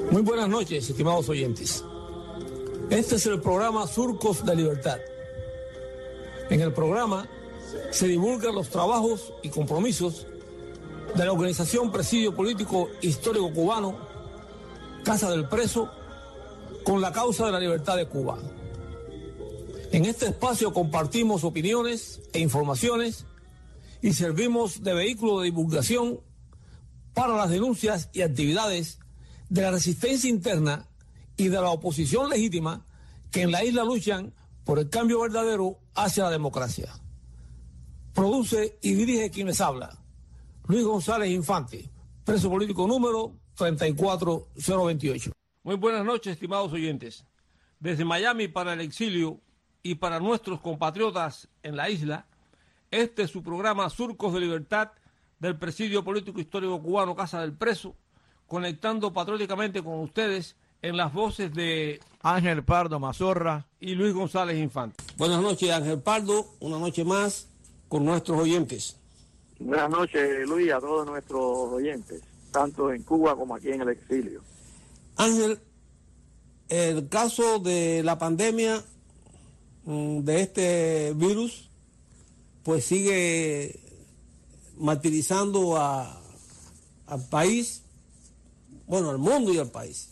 Muy buenas noches, estimados oyentes. Este es el programa Surcos de Libertad. En el programa se divulgan los trabajos y compromisos de la organización Presidio Político Histórico Cubano, Casa del Preso, con la causa de la libertad de Cuba. En este espacio compartimos opiniones e informaciones y servimos de vehículo de divulgación para las denuncias y actividades de la resistencia interna y de la oposición legítima que en la isla luchan por el cambio verdadero hacia la democracia. Produce y dirige quien les habla, Luis González Infante, preso político número 34028. Muy buenas noches, estimados oyentes. Desde Miami para el exilio y para nuestros compatriotas en la isla, este es su programa Surcos de Libertad del Presidio Político Histórico Cubano Casa del Preso, conectando patrióticamente con ustedes en las voces de Ángel Pardo Mazorra y Luis González Infante. Buenas noches, Ángel Pardo, una noche más con nuestros oyentes. Buenas noches, Luis, a todos nuestros oyentes, tanto en Cuba como aquí en el exilio. Ángel, el caso de la pandemia de este virus, pues sigue martirizando al país, bueno, al mundo y al país.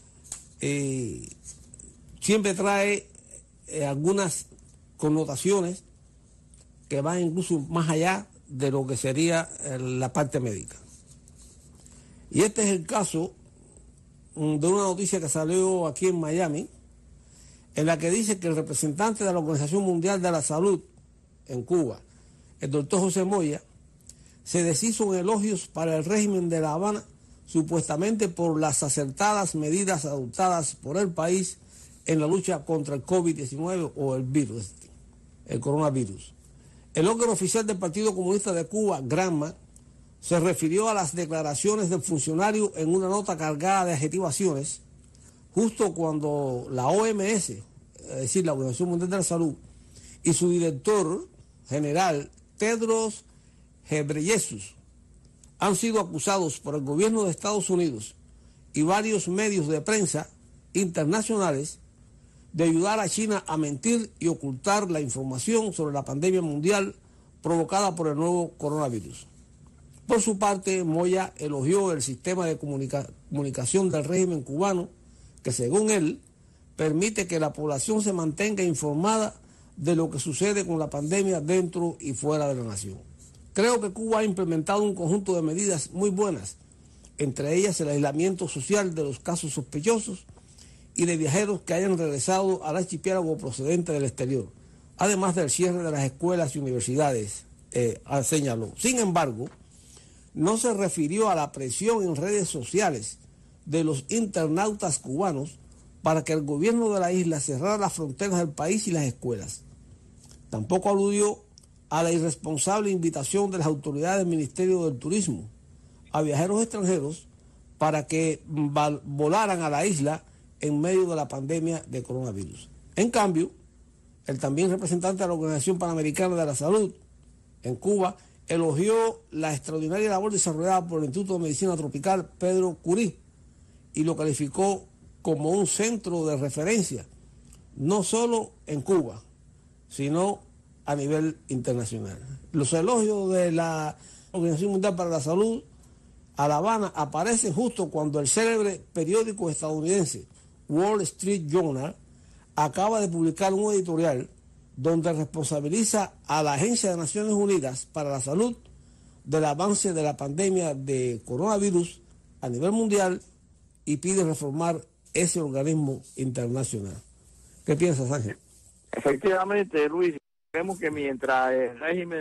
Siempre trae algunas connotaciones que van incluso más allá de lo que sería la parte médica. Y este es el caso de una noticia que salió aquí en Miami, en la que dice que el representante de la Organización Mundial de la Salud en Cuba, el doctor José Moya, se deshizo en elogios para el régimen de La Habana, supuestamente por las acertadas medidas adoptadas por el país en la lucha contra el COVID-19 o el virus, el coronavirus. El órgano oficial del Partido Comunista de Cuba, Granma, se refirió a las declaraciones del funcionario en una nota cargada de adjetivaciones, justo cuando la OMS, es decir, la Organización Mundial de la Salud, y su director general, Tedros Ghebreyesus, han sido acusados por el gobierno de Estados Unidos y varios medios de prensa internacionales de ayudar a China a mentir y ocultar la información sobre la pandemia mundial provocada por el nuevo coronavirus. Por su parte, Moya elogió el sistema de comunicación del régimen cubano, que según él, permite que la población se mantenga informada de lo que sucede con la pandemia dentro y fuera de la nación. Creo que Cuba ha implementado un conjunto de medidas muy buenas, entre ellas el aislamiento social de los casos sospechosos y de viajeros que hayan regresado al archipiélago procedente del exterior, además del cierre de las escuelas y universidades, señaló. Sin embargo, no se refirió a la presión en redes sociales de los internautas cubanos para que el gobierno de la isla cerrara las fronteras del país y las escuelas. Tampoco aludió a la irresponsable invitación de las autoridades del Ministerio del Turismo a viajeros extranjeros para que volaran a la isla en medio de la pandemia de coronavirus. En cambio, el también representante de la Organización Panamericana de la Salud en Cuba elogió la extraordinaria labor desarrollada por el Instituto de Medicina Tropical Pedro Curí y lo calificó como un centro de referencia, no solo en Cuba, sino a nivel internacional. Los elogios de la Organización Mundial para la Salud a La Habana aparecen justo cuando el célebre periódico estadounidense Wall Street Journal acaba de publicar un editorial donde responsabiliza a la Agencia de Naciones Unidas para la Salud del avance de la pandemia de coronavirus a nivel mundial y pide reformar ese organismo internacional. ¿Qué piensas, Ángel? Efectivamente, Luis, vemos que mientras el régimen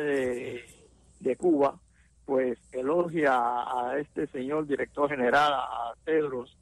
de Cuba pues elogia a este señor director general, a Tedros,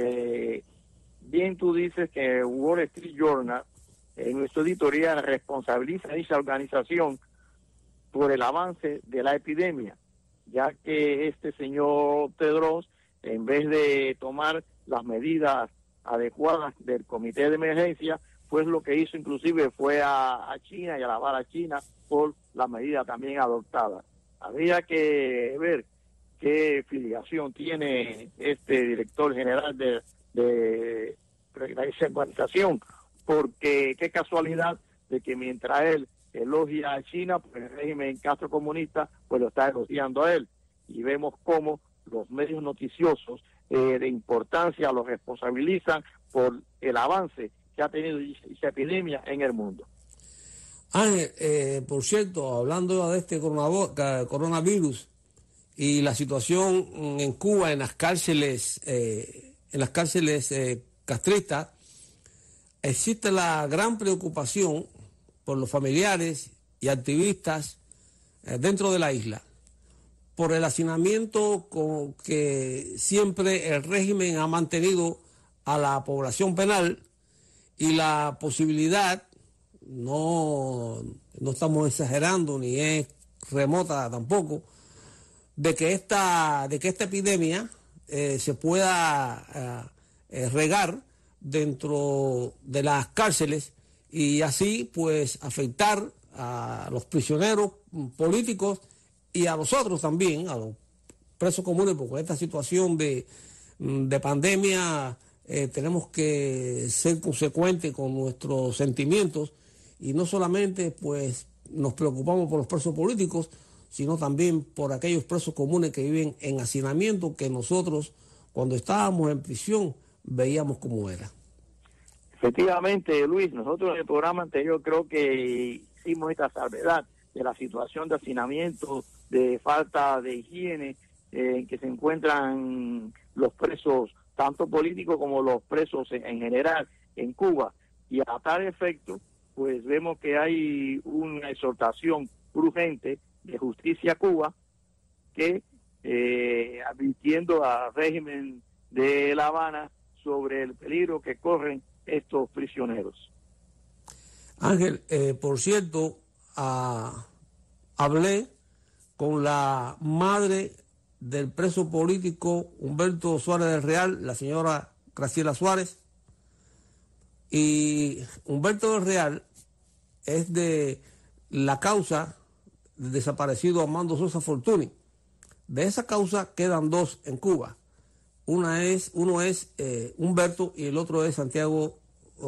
bien tú dices que Wall Street Journal en su editorial responsabiliza a esa organización por el avance de la epidemia, ya que este señor Tedros, en vez de tomar las medidas adecuadas del comité de emergencia, pues lo que hizo inclusive fue a China y alabar a China por las medidas también adoptadas. Habría que ver qué filiación tiene este director general de esa organización, porque qué casualidad de que mientras él elogia a China, pues el régimen Castro comunista pues lo está elogiando a él, y vemos cómo los medios noticiosos de importancia los responsabilizan por el avance que ha tenido esa epidemia en el mundo. Ángel, por cierto, hablando de este coronavirus y la situación en Cuba, en las cárceles castristas, existe la gran preocupación por los familiares y activistas dentro de la isla, por el hacinamiento con que siempre el régimen ha mantenido a la población penal y la posibilidad, no estamos exagerando ni es remota tampoco, de que esta epidemia se pueda regar dentro de las cárceles y así pues afectar a los prisioneros políticos y a nosotros también, a los presos comunes, porque en esta situación de pandemia tenemos que ser consecuentes con nuestros sentimientos y no solamente pues nos preocupamos por los presos políticos, sino también por aquellos presos comunes que viven en hacinamiento, que nosotros cuando estábamos en prisión veíamos cómo era. Efectivamente, Luis, nosotros en el programa anterior creo que hicimos esta salvedad de la situación de hacinamiento, de falta de higiene en que se encuentran los presos, tanto políticos como los presos en general en Cuba. Y a tal efecto, pues vemos que hay una exhortación urgente de Justicia Cuba que advirtiendo al régimen de La Habana sobre el peligro que corren estos prisioneros. Ángel, por cierto, hablé con la madre del preso político Humberto Suárez del Real, la señora Graciela Suárez, y Humberto del Real es de la causa del desaparecido Armando Sosa Fortuny. De esa causa quedan dos en Cuba. Uno es Humberto y el otro es Santiago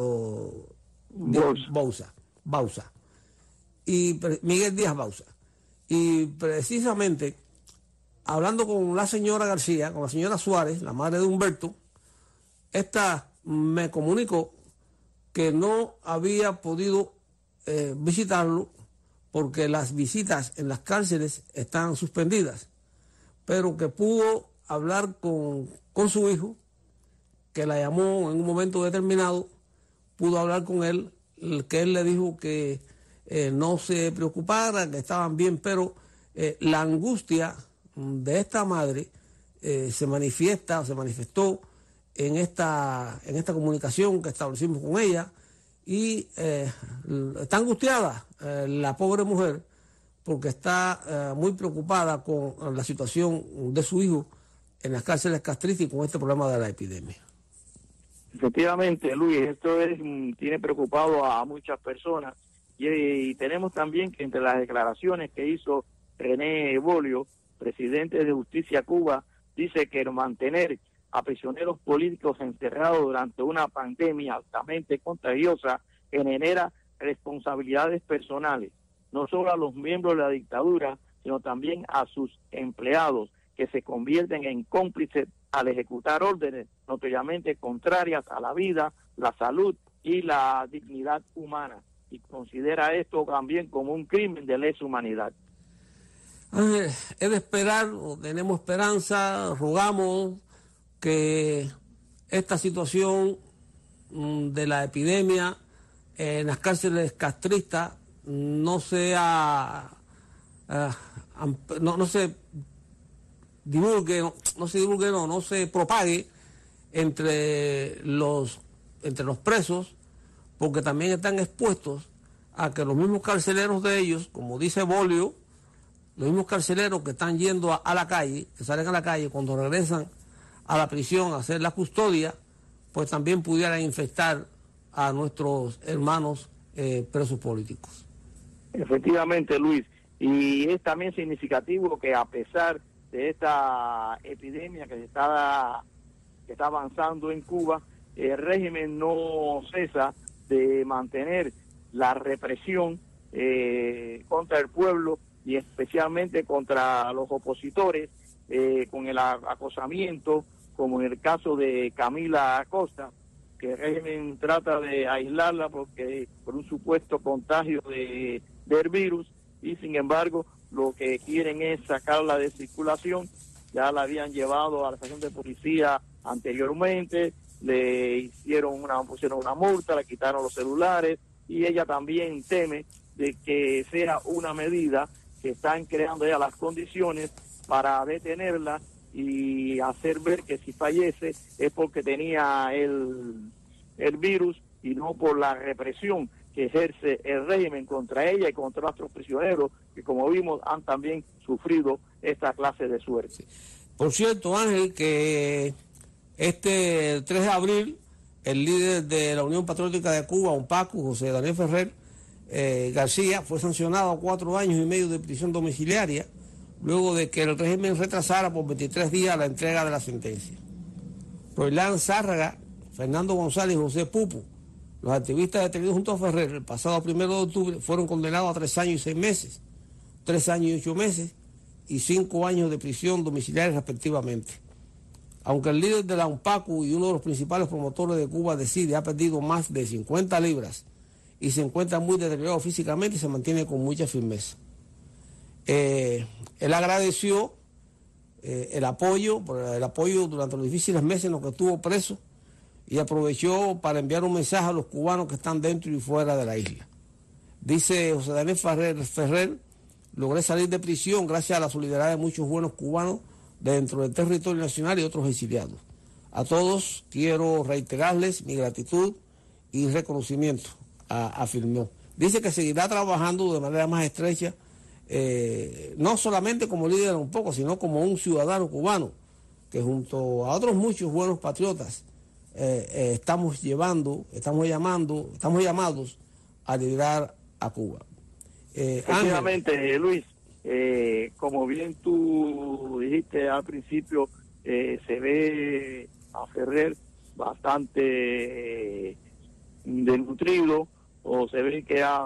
Bauza. Y Miguel Díaz Bauza. Y precisamente, hablando con la señora García, con la señora Suárez, la madre de Humberto, esta me comunicó que no había podido visitarlo porque las visitas en las cárceles están suspendidas, pero que pudo hablar con su hijo, que la llamó en un momento determinado, pudo hablar con él, que él le dijo que no se preocupara, que estaban bien, pero la angustia de esta madre se manifestó en esta comunicación que establecimos con ella, y está angustiada la pobre mujer porque está muy preocupada con la situación de su hijo en las cárceles castristas y con este problema de la epidemia. Efectivamente, Luis, esto tiene preocupado a muchas personas y tenemos también que entre las declaraciones que hizo René Bolio, presidente de Justicia Cuba, dice que mantener a prisioneros políticos encerrados durante una pandemia altamente contagiosa genera responsabilidades personales, no solo a los miembros de la dictadura, sino también a sus empleados, que se convierten en cómplices al ejecutar órdenes notoriamente contrarias a la vida, la salud y la dignidad humana, y considera esto también como un crimen de lesa humanidad. Es de esperar, tenemos esperanza, rogamos que esta situación de la epidemia en las cárceles castristas no se propague entre los presos, porque también están expuestos a que los mismos carceleros de ellos, como dice Bolio, los mismos carceleros que están yendo a la calle, que salen a la calle, cuando regresan a la prisión a hacer la custodia, pues también pudieran infectar a nuestros hermanos presos políticos. Efectivamente, Luis, y es también significativo que a pesar de esta epidemia que está avanzando en Cuba, el régimen no cesa de mantener la represión contra el pueblo y especialmente contra los opositores, con el acosamiento, como en el caso de Camila Acosta, que el régimen trata de aislarla por un supuesto contagio del virus, y sin embargo lo que quieren es sacarla de circulación. Ya la habían llevado a la estación de policía anteriormente, pusieron una multa, le quitaron los celulares, y ella también teme de que sea una medida que están creando ya las condiciones para detenerla y hacer ver que si fallece es porque tenía el virus y no por la represión que ejerce el régimen contra ella y contra otros prisioneros que, como vimos, han también sufrido esta clase de suerte. Por cierto, Ángel, que este 3 de abril, el líder de la Unión Patriótica de Cuba, UNPACU, José Daniel Ferrer García, fue sancionado a 4 años y medio de prisión domiciliaria, luego de que el régimen retrasara por 23 días la entrega de la sentencia. Roilán Zárraga, Fernando González y José Pupo, los activistas detenidos junto a Ferrer el pasado 1 de octubre, fueron condenados a 3 años y 6 meses, 3 años y 8 meses y 5 años de prisión domiciliaria respectivamente. Aunque el líder de la UNPACU y uno de los principales promotores de Cuba decide ha perdido más de 50 libras y se encuentra muy deteriorado físicamente y se mantiene con mucha firmeza. Él agradeció el apoyo durante los difíciles meses en los que estuvo preso y aprovechó para enviar un mensaje a los cubanos que están dentro y fuera de la isla. Dice José Daniel Ferrer, logré salir de prisión gracias a la solidaridad de muchos buenos cubanos dentro del territorio nacional y otros exiliados. A todos quiero reiterarles mi gratitud y reconocimiento, afirmó. Dice que seguirá trabajando de manera más estrecha, no solamente como líder un poco, sino como un ciudadano cubano, que junto a otros muchos buenos patriotas estamos llamados a liderar a Cuba. Efectivamente, Luis, como bien tú dijiste al principio, se ve a Ferrer bastante desnutrido, o se ve que ha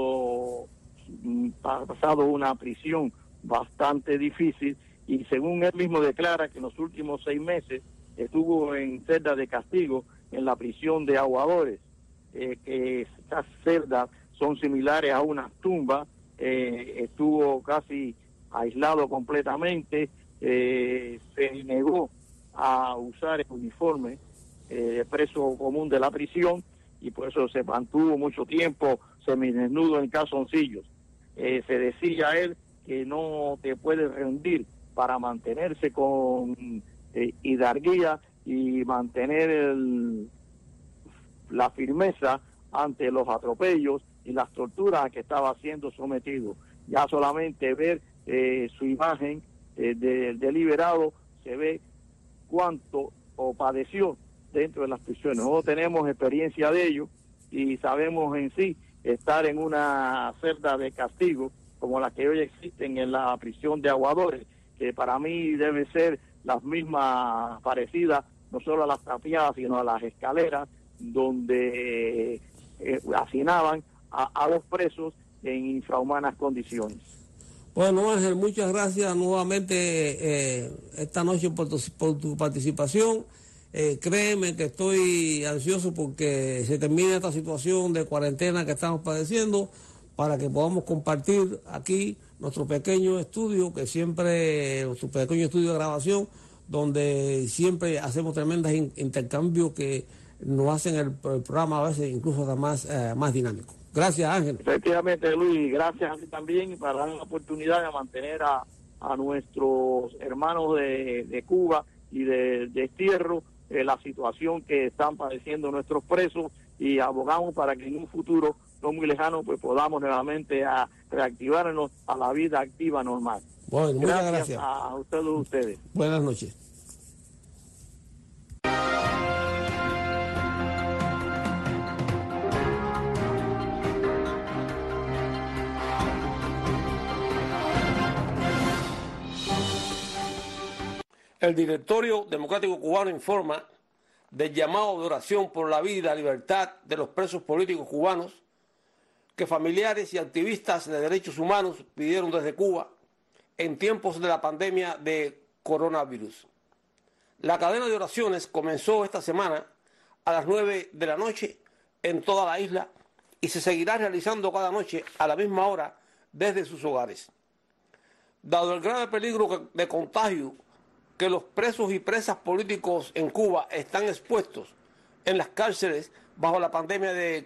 pasado una prisión bastante difícil, y según él mismo declara que en los últimos 6 meses estuvo en celda de castigo en la prisión de Aguadores, que estas celdas son similares a unas tumbas. Estuvo casi aislado completamente, se negó a usar el uniforme preso común de la prisión, y por eso se mantuvo mucho tiempo semidesnudo en calzoncillos. Se decía a él que no te puedes rendir para mantenerse con hidalguía y mantener la firmeza ante los atropellos y las torturas a que estaba siendo sometido. Ya solamente ver su imagen de liberado, se ve cuánto padeció dentro de las prisiones. Nosotros tenemos experiencia de ello y sabemos en sí estar en una celda de castigo como la que hoy existen en la prisión de Aguadores, que para mí debe ser las mismas parecidas, no solo a las tapiadas, sino a las escaleras, donde hacinaban a los presos en infrahumanas condiciones. Bueno, Ángel, muchas gracias nuevamente esta noche por tu participación. Créeme que estoy ansioso porque se termine esta situación de cuarentena que estamos padeciendo, para que podamos compartir aquí nuestro pequeño estudio de grabación, donde siempre hacemos tremendos intercambios que nos hacen el programa a veces incluso más dinámico. Gracias, Ángel. Efectivamente, Luis, gracias a ti también, para dar la oportunidad de mantener a nuestros hermanos de Cuba y de destierro la situación que están padeciendo nuestros presos, y abogamos para que en un futuro no muy lejano pues podamos nuevamente a reactivarnos a la vida activa normal. Bueno, muchas gracias a ustedes. Buenas noches. El Directorio Democrático Cubano informa del llamado de oración por la vida y la libertad de los presos políticos cubanos que familiares y activistas de derechos humanos pidieron desde Cuba en tiempos de la pandemia de coronavirus. La cadena de oraciones comenzó esta semana a las 9 de la noche en toda la isla y se seguirá realizando cada noche a la misma hora desde sus hogares. Dado el grave peligro de contagio que los presos y presas políticos en Cuba están expuestos en las cárceles bajo la pandemia de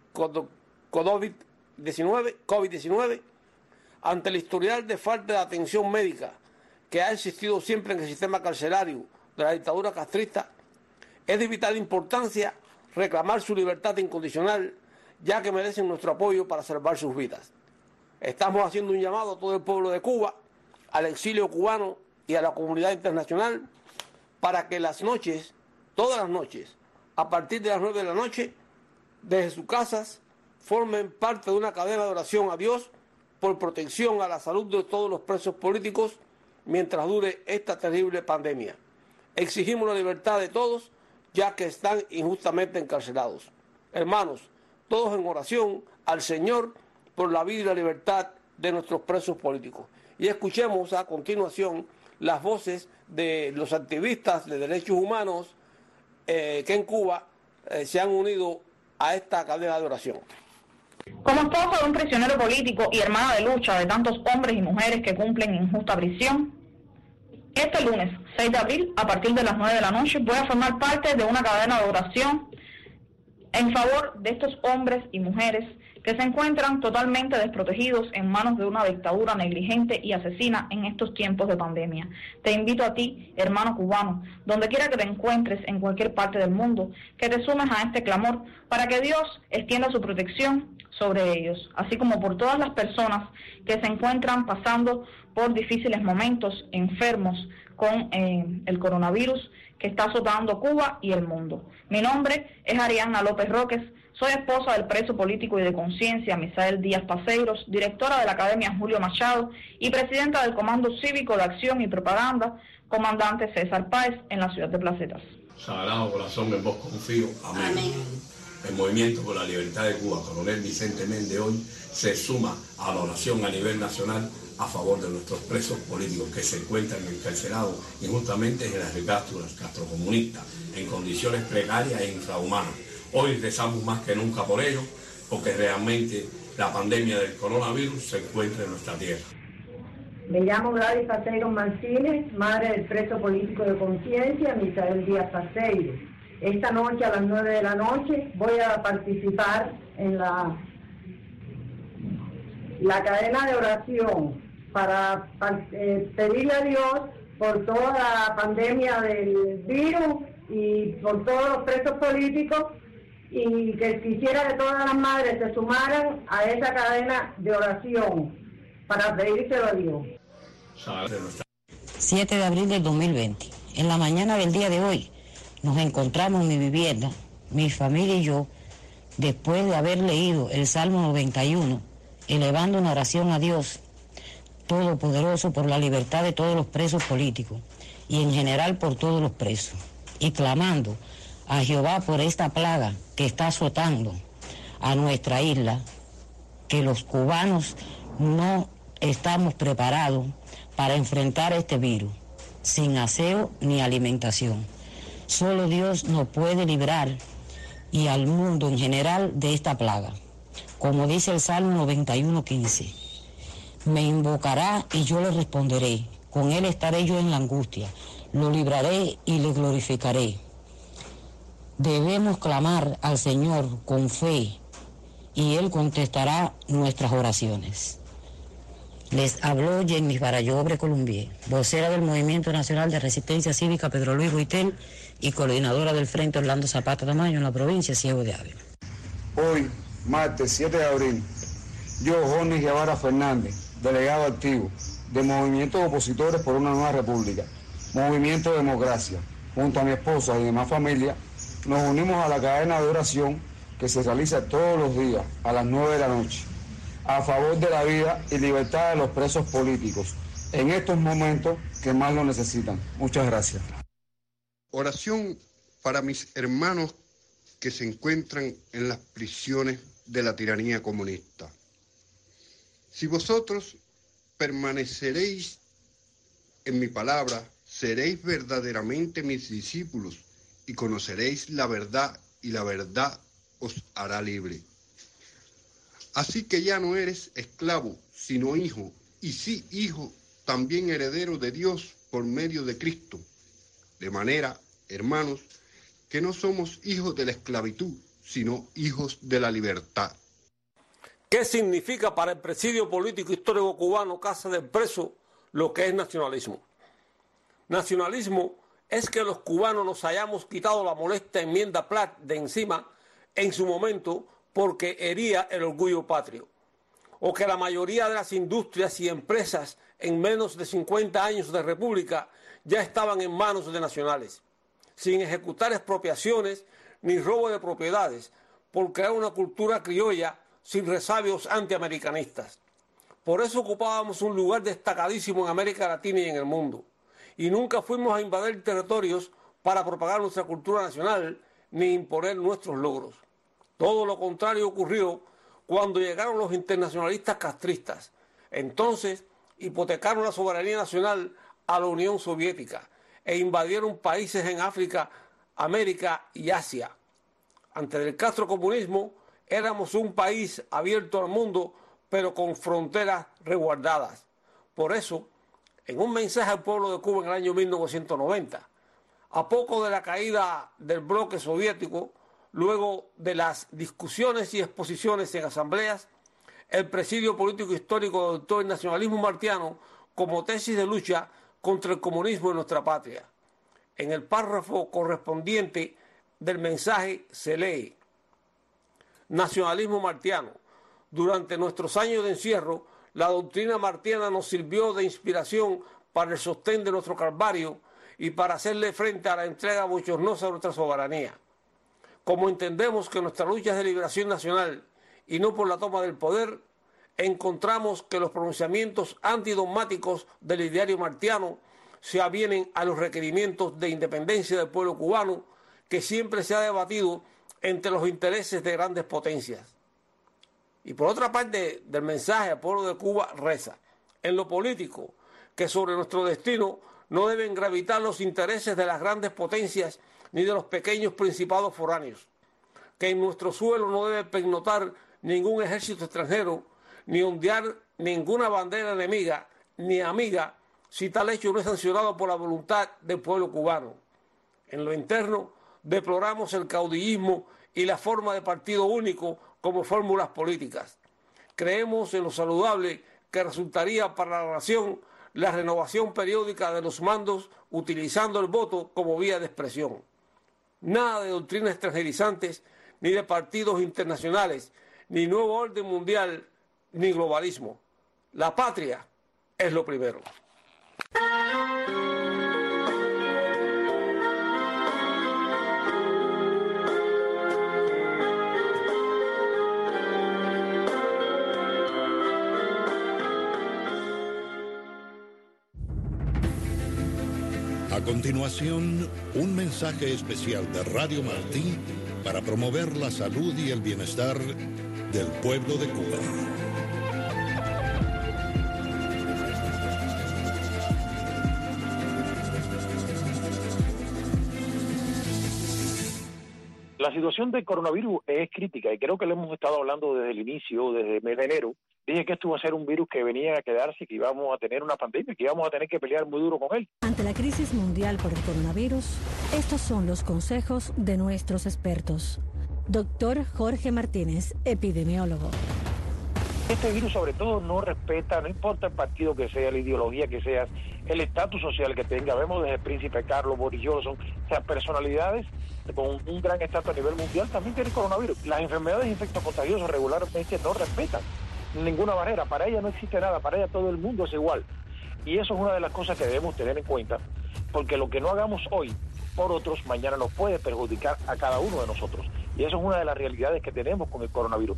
COVID-19, ante el historial de falta de atención médica que ha existido siempre en el sistema carcelario de la dictadura castrista, es de vital importancia reclamar su libertad incondicional, ya que merecen nuestro apoyo para salvar sus vidas. Estamos haciendo un llamado a todo el pueblo de Cuba, al exilio cubano y a la comunidad internacional para que las noches, todas las noches, a partir de las 9 de la noche, desde sus casas, formen parte de una cadena de oración a Dios por protección a la salud de todos los presos políticos mientras dure esta terrible pandemia. Exigimos la libertad de todos, ya que están injustamente encarcelados. Hermanos, todos en oración al Señor por la vida y la libertad de nuestros presos políticos. Y escuchemos a continuación las voces de los activistas de derechos humanos que en Cuba se han unido a esta cadena de oración. Como esposa de un prisionero político y hermana de lucha de tantos hombres y mujeres que cumplen injusta prisión, este lunes 6 de abril, a partir de las 9 de la noche, voy a formar parte de una cadena de oración en favor de estos hombres y mujeres que se encuentran totalmente desprotegidos en manos de una dictadura negligente y asesina en estos tiempos de pandemia. Te invito a ti, hermano cubano, donde quiera que te encuentres en cualquier parte del mundo, que te sumes a este clamor para que Dios extienda su protección sobre ellos, así como por todas las personas que se encuentran pasando por difíciles momentos, enfermos con el coronavirus que está azotando Cuba y el mundo. Mi nombre es Arianna López Roques, soy esposa del preso político y de conciencia Misael Díaz Paceiros, directora de la Academia Julio Machado y presidenta del Comando Cívico de Acción y Propaganda, comandante César Páez, en la ciudad de Placetas. Sagrado corazón, en vos confío. Amén. Amén. El Movimiento por la Libertad de Cuba, Coronel Vicente Méndez, hoy se suma a la oración a nivel nacional a favor de nuestros presos políticos que se encuentran encarcelados injustamente en las recáptulas castrocomunistas, en condiciones precarias e infrahumanas. Hoy rezamos más que nunca por ellos, porque realmente la pandemia del coronavirus se encuentra en nuestra tierra. Me llamo Gladys Paceiros Martínez, madre del preso político de conciencia Misael Díaz Paceiros. Esta noche a las 9 de la noche voy a participar en la cadena de oración para pedirle a Dios por toda la pandemia del virus y por todos los presos políticos, y que quisiera que todas las madres se sumaran a esa cadena de oración para pedírselo a Dios. 7 de abril del 2020. En la mañana del día de hoy nos encontramos en mi vivienda, mi familia y yo, después de haber leído el Salmo 91, elevando una oración a Dios Todopoderoso por la libertad de todos los presos políticos y en general por todos los presos, y clamando a Jehová por esta plaga que está azotando a nuestra isla, que los cubanos no estamos preparados para enfrentar este virus, sin aseo ni alimentación. Solo Dios nos puede librar y al mundo en general de esta plaga. Como dice el Salmo 91:15, me invocará y yo le responderé, con él estaré yo en la angustia, lo libraré y le glorificaré. Debemos clamar al Señor con fe y Él contestará nuestras oraciones. Les habló Jenny Barayobre Columbier, vocera del Movimiento Nacional de Resistencia Cívica Pedro Luis Huitel y coordinadora del Frente Orlando Zapata Tamayo en la provincia de Ciego de Ávila. Hoy, martes 7 de abril, yo, Jorge Guevara Fernández, delegado activo de Movimientos Opositores por una Nueva República, Movimiento Democracia, junto a mi esposa y demás familia, nos unimos a la cadena de oración que se realiza todos los días a las 9 de la noche, a favor de la vida y libertad de los presos políticos, en estos momentos que más lo necesitan. Muchas gracias. Oración para mis hermanos que se encuentran en las prisiones de la tiranía comunista. Si vosotros permaneceréis en mi palabra, seréis verdaderamente mis discípulos y conoceréis la verdad, y la verdad os hará libre. Así que ya no eres esclavo, sino hijo, y sí hijo, también heredero de Dios por medio de Cristo. De manera, hermanos, que no somos hijos de la esclavitud, sino hijos de la libertad. ¿Qué significa para el presidio político histórico cubano Casa del Preso lo que es nacionalismo? Nacionalismo es que los cubanos nos hayamos quitado la molesta enmienda Platt de encima en su momento porque hería el orgullo patrio, o que la mayoría de las industrias y empresas en menos de 50 años de república ya estaban en manos de nacionales, sin ejecutar expropiaciones ni robo de propiedades, por crear una cultura criolla sin resabios antiamericanistas. Por eso ocupábamos un lugar destacadísimo en América Latina y en el mundo, y nunca fuimos a invadir territorios para propagar nuestra cultura nacional ni imponer nuestros logros. Todo lo contrario ocurrió cuando llegaron los internacionalistas castristas. Entonces hipotecaron la soberanía nacional a la Unión Soviética e invadieron países en África, América y Asia. Antes del castrocomunismo éramos un país abierto al mundo, pero con fronteras resguardadas. Por eso, en un mensaje al pueblo de Cuba en el año 1990, a poco de la caída del bloque soviético, luego de las discusiones y exposiciones en asambleas, el presidio político histórico adoptó el nacionalismo martiano como tesis de lucha contra el comunismo en nuestra patria. En el párrafo correspondiente del mensaje se lee: nacionalismo martiano. Durante nuestros años de encierro, la doctrina martiana nos sirvió de inspiración para el sostén de nuestro calvario y para hacerle frente a la entrega bochornosa de nuestra soberanía. Como entendemos que nuestra lucha es de liberación nacional y no por la toma del poder, encontramos que los pronunciamientos antidogmáticos del ideario martiano se avienen a los requerimientos de independencia del pueblo cubano, que siempre se ha debatido entre los intereses de grandes potencias. Y por otra parte del mensaje al pueblo de Cuba reza: en lo político, que sobre nuestro destino no deben gravitar los intereses de las grandes potencias ni de los pequeños principados foráneos, que en nuestro suelo no debe pernoctar ningún ejército extranjero, ni ondear ninguna bandera enemiga ni amiga, si tal hecho no es sancionado por la voluntad del pueblo cubano. En lo interno, deploramos el caudillismo y la forma de partido único como fórmulas políticas. Creemos en lo saludable que resultaría para la nación la renovación periódica de los mandos utilizando el voto como vía de expresión. Nada de doctrinas extranjerizantes, ni de partidos internacionales, ni nuevo orden mundial, ni globalismo. La patria es lo primero. A continuación, un mensaje especial de Radio Martí para promover la salud y el bienestar del pueblo de Cuba. La situación del coronavirus es crítica y creo que lo hemos estado hablando desde el inicio, desde el mes de enero. Dije que esto iba a ser un virus que venía a quedarse, que íbamos a tener una pandemia, que íbamos a tener que pelear muy duro con él. Ante la crisis mundial por el coronavirus, estos son los consejos de nuestros expertos. Doctor Jorge Martínez, epidemiólogo. Este virus sobre todo no respeta, no importa el partido que sea, la ideología que sea, el estatus social que tenga. Vemos desde el príncipe Carlos, Boris Johnson, o sea, personalidades con un gran estatus a nivel mundial también tienen coronavirus. Las enfermedades infectocontagiosas regularmente no respetan ninguna barrera, para ella no existe nada, para ella todo el mundo es igual. Y eso es una de las cosas que debemos tener en cuenta, porque lo que no hagamos hoy por otros, mañana nos puede perjudicar a cada uno de nosotros. Y eso es una de las realidades que tenemos con el coronavirus.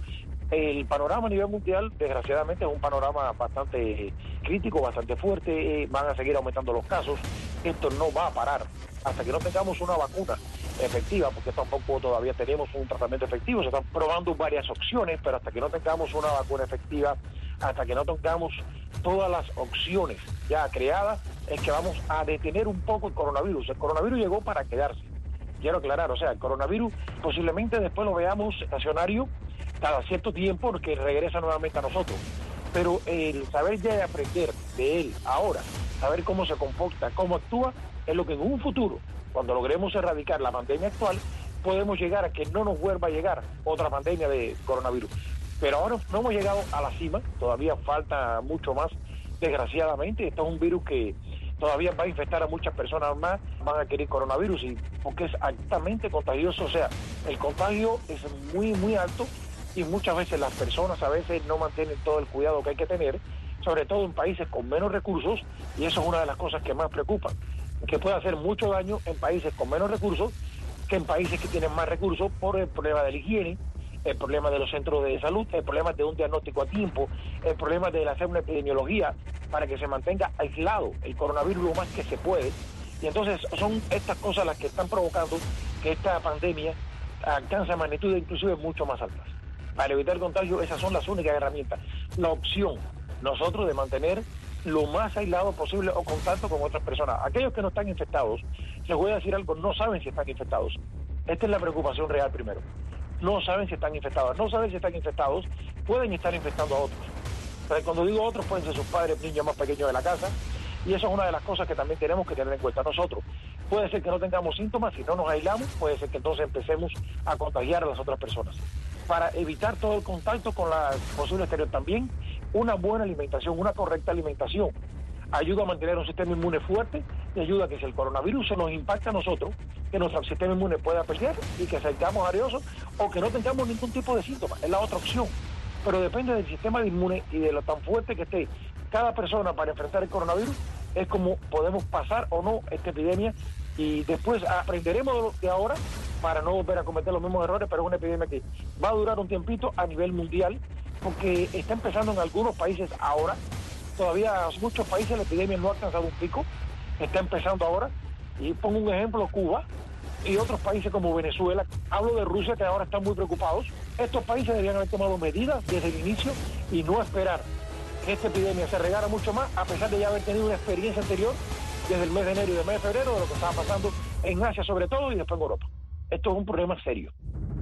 El panorama a nivel mundial, desgraciadamente, es un panorama bastante crítico, bastante fuerte. Van a seguir aumentando los casos. Esto no va a parar hasta que no tengamos una vacuna efectiva, porque tampoco todavía tenemos un tratamiento efectivo. Se están probando varias opciones, pero hasta que no tengamos una vacuna efectiva, hasta que no tengamos todas las opciones ya creadas, es que vamos a detener un poco el coronavirus. El coronavirus llegó para quedarse. Quiero aclarar, o sea, el coronavirus posiblemente después lo veamos estacionario cada cierto tiempo, porque regresa nuevamente a nosotros. Pero el saber ya aprender de él ahora, saber cómo se comporta, cómo actúa, es lo que en un futuro, cuando logremos erradicar la pandemia actual, podemos llegar a que no nos vuelva a llegar otra pandemia de coronavirus. Pero ahora no hemos llegado a la cima, todavía falta mucho más, desgraciadamente. Este es un virus que todavía va a infectar a muchas personas más, van a adquirir coronavirus, y porque es altamente contagioso, o sea, el contagio es muy, muy alto, y muchas veces las personas a veces no mantienen todo el cuidado que hay que tener, sobre todo en países con menos recursos, y eso es una de las cosas que más preocupan, que puede hacer mucho daño en países con menos recursos que en países que tienen más recursos, por el problema de la higiene, el problema de los centros de salud, el problema de un diagnóstico a tiempo, el problema de hacer una epidemiología para que se mantenga aislado el coronavirus lo más que se puede. Y entonces son estas cosas las que están provocando que esta pandemia alcance magnitudes inclusive mucho más altas. Para evitar el contagio, esas son las únicas herramientas. La opción, nosotros, de mantener lo más aislado posible o contacto con otras personas. Aquellos que no están infectados, les voy a decir algo, no saben si están infectados. Esta es la preocupación real primero. No saben si están infectados. No saben si están infectados, pueden estar infectando a otros. Pero cuando digo otros, pueden ser sus padres, niños más pequeños de la casa. Y eso es una de las cosas que también tenemos que tener en cuenta nosotros. Puede ser que no tengamos síntomas, si no nos aislamos, puede ser que entonces empecemos a contagiar a las otras personas. Para evitar todo el contacto con la posible exterior también, una buena alimentación, una correcta alimentación, ayuda a mantener un sistema inmune fuerte y ayuda a que si el coronavirus se nos impacta a nosotros, que nuestro sistema inmune pueda pelear y que salgamos areosos o que no tengamos ningún tipo de síntomas. Es la otra opción. Pero depende del sistema inmune y de lo tan fuerte que esté cada persona para enfrentar el coronavirus, es como podemos pasar o no esta epidemia, y después aprenderemos de ahora para no volver a cometer los mismos errores, pero es una epidemia que va a durar un tiempito a nivel mundial, porque está empezando en algunos países ahora. Todavía en muchos países la epidemia no ha alcanzado un pico, está empezando ahora, y pongo un ejemplo, Cuba y otros países como Venezuela. Hablo de Rusia, que ahora están muy preocupados. Estos países deberían haber tomado medidas desde el inicio y no esperar que esta epidemia se regara mucho más, a pesar de ya haber tenido una experiencia anterior desde el mes de enero y el mes de febrero de lo que estaba pasando en Asia sobre todo y después en Europa. Esto es un problema serio.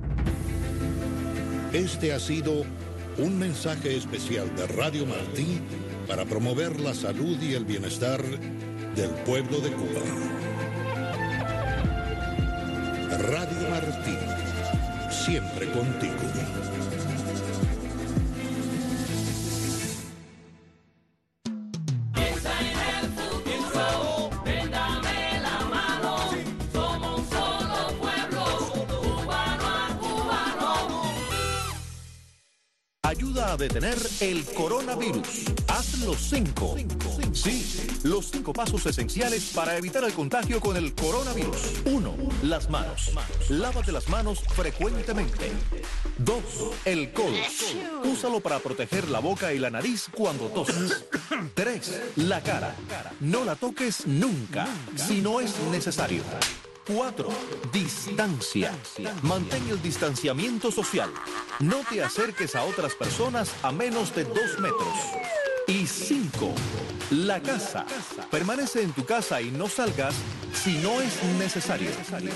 Este ha sido un mensaje especial de Radio Martí para promover la salud y el bienestar del pueblo de Cuba. Radio Martí, siempre contigo. Ayuda a detener el coronavirus. Haz los 5. Sí, los 5 pasos esenciales para evitar el contagio con el coronavirus. 1. Las manos. Lávate las manos frecuentemente. 2. El codo. Úsalo para proteger la boca y la nariz cuando tosas. 3. La cara. No la toques nunca, si no es necesario. 4. Distancia. Mantén el distanciamiento social. No te acerques a otras personas a menos de 2 metros. Y 5. La casa. Permanece en tu casa y no salgas si no es necesario.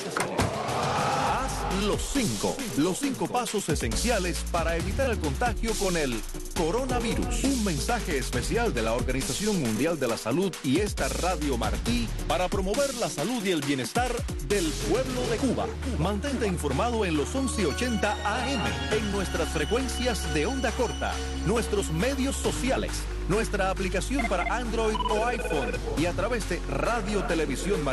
Haz los 5. Los 5 pasos esenciales para evitar el contagio con el coronavirus. Un mensaje especial de la Organización Mundial de la Salud y esta Radio Martí para promover la salud y el bienestar del pueblo de Cuba. Mantente informado en los 1180 AM, en nuestras frecuencias de onda corta, nuestros medios sociales, nuestra aplicación para Android o iPhone y a través de Radio Televisión Martí.